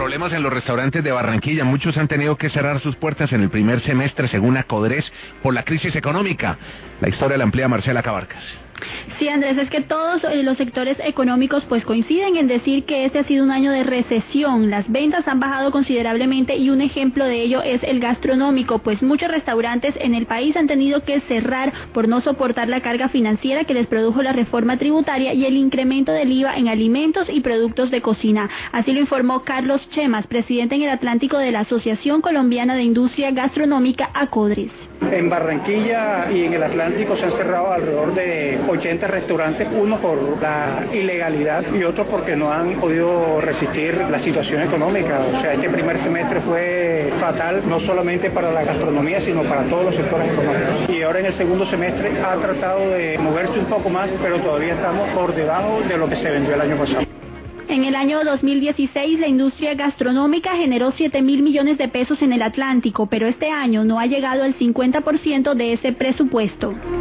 Problemas en los restaurantes de Barranquilla. Muchos han tenido que cerrar sus puertas en el primer semestre, según Acodres, por la crisis económica. La historia la amplía Marcela Cabarcas. Sí, Andrés, es que todos los sectores económicos pues coinciden en decir que este ha sido un año de recesión. Las ventas han bajado considerablemente y un ejemplo de ello es el gastronómico, pues muchos restaurantes en el país han tenido que cerrar por no soportar la carga financiera que les produjo la reforma tributaria y el incremento del IVA en alimentos y productos de cocina. Así lo informó Carlos Chemas, presidente en el Atlántico de la Asociación Colombiana de Industria Gastronómica, Acodres. En Barranquilla y en el Atlántico se han cerrado alrededor de 80 restaurantes, uno por la ilegalidad y otro porque no han podido resistir la situación económica. O sea, este primer semestre fue fatal, no solamente para la gastronomía, sino para todos los sectores económicos. Y ahora en el segundo semestre ha tratado de moverse un poco más, pero todavía estamos por debajo de lo que se vendió el año pasado. En el año 2016, la industria gastronómica generó 7.000 millones de pesos en el Atlántico, pero este año no ha llegado al 50% de ese presupuesto.